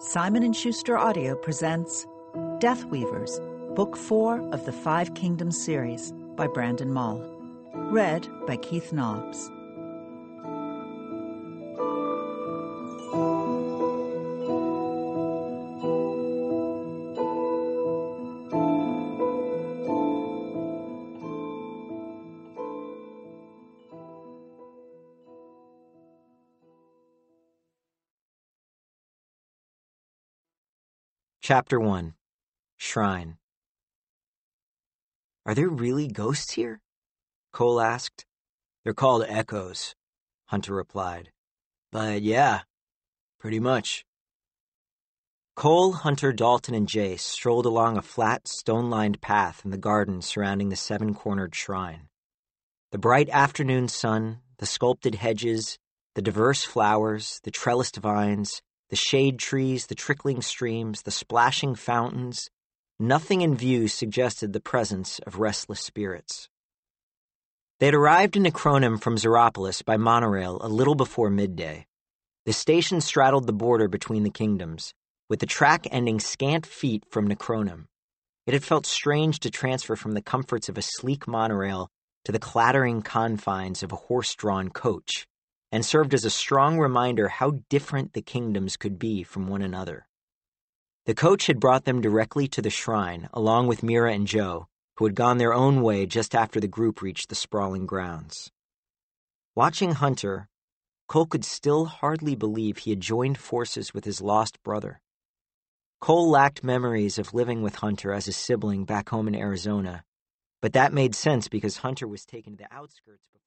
Simon & Schuster Audio presents Death Weavers, Book 4 of the Five Kingdoms series by Brandon Mall. Read by Keith Nobbs. Chapter 1. Shrine. "Are there really ghosts here?" Cole asked. "They're called echoes," Hunter replied. "But yeah, pretty much." Cole, Hunter, Dalton, and Jace strolled along a flat, stone-lined path in the garden surrounding the seven-cornered shrine. The bright afternoon sun, the sculpted hedges, the diverse flowers, the trellised vines, the shade trees, the trickling streams, the splashing fountains, nothing in view suggested the presence of restless spirits. They had arrived in Necronom from Zeropolis by monorail a little before midday. The station straddled the border between the kingdoms, with the track ending scant feet from Necronom. It had felt strange to transfer from the comforts of a sleek monorail to the clattering confines of a horse-drawn coach, and served as a strong reminder how different the kingdoms could be from one another. The coach had brought them directly to the shrine, along with Mira and Joe, who had gone their own way just after the group reached the sprawling grounds. Watching Hunter, Cole could still hardly believe he had joined forces with his lost brother. Cole lacked memories of living with Hunter as a sibling back home in Arizona, but that made sense because Hunter was taken to the outskirts before